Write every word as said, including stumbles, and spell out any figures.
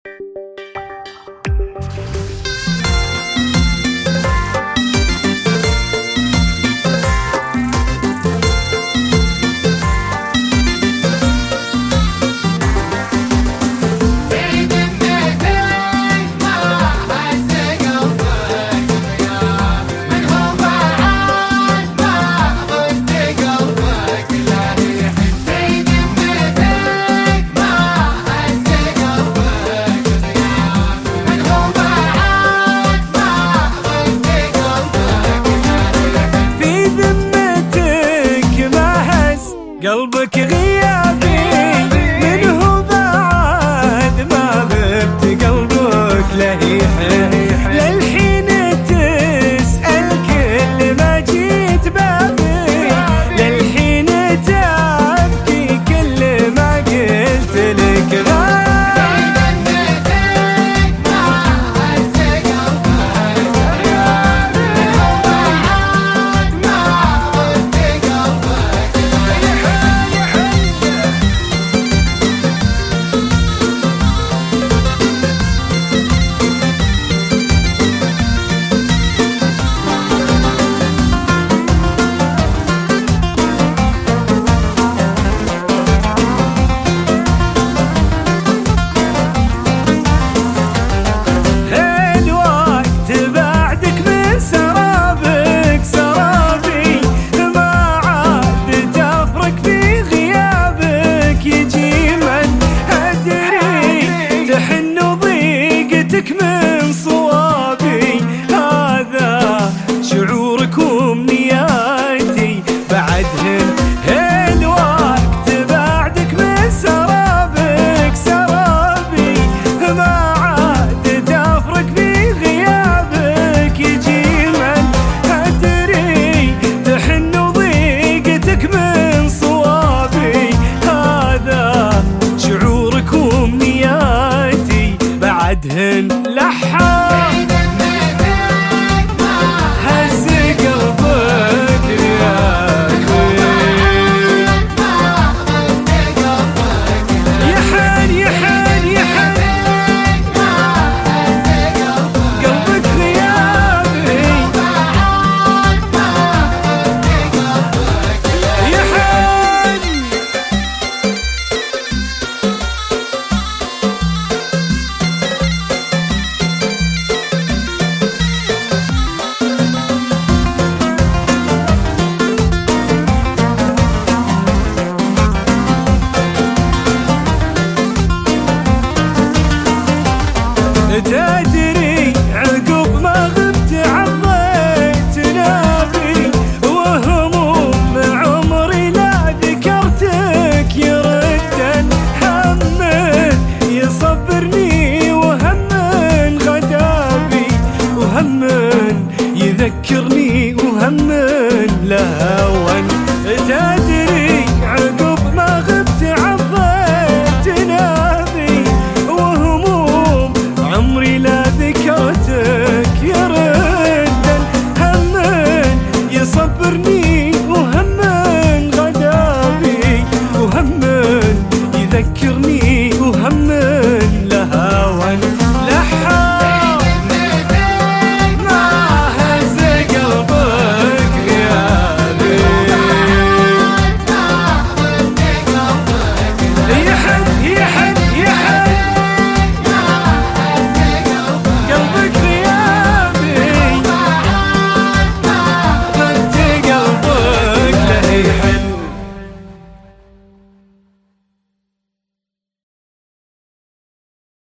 قلبك غيابي منه بعد ما غبت قلبك لهيحه للحين تسأل كل ما جيت بابي للحين تبكي كل ما قلت لك من صوابي هذا شعورك ومنياتي بعدهن الوقت بعدك من سرابك سرابي ما عاد تفرق في غيابك يجي من أدري تحن وضيقتك من صوابي هذا شعورك ومنياتي بعدهن لحام هز قلبك يا يحن يحن يحن قلبك غيابي يحن تدري عقب ما غبت عضيت نابي وهموم عمري لا ذكرتك يردن هم يصبرني وهم غدابي وهم يذكرني وهم لهون تدري عقب ما غبت عضيت نابي وهموم عمري لا ذكرتك يا رد هم يصبرني وهم غدابي وهم يذكرني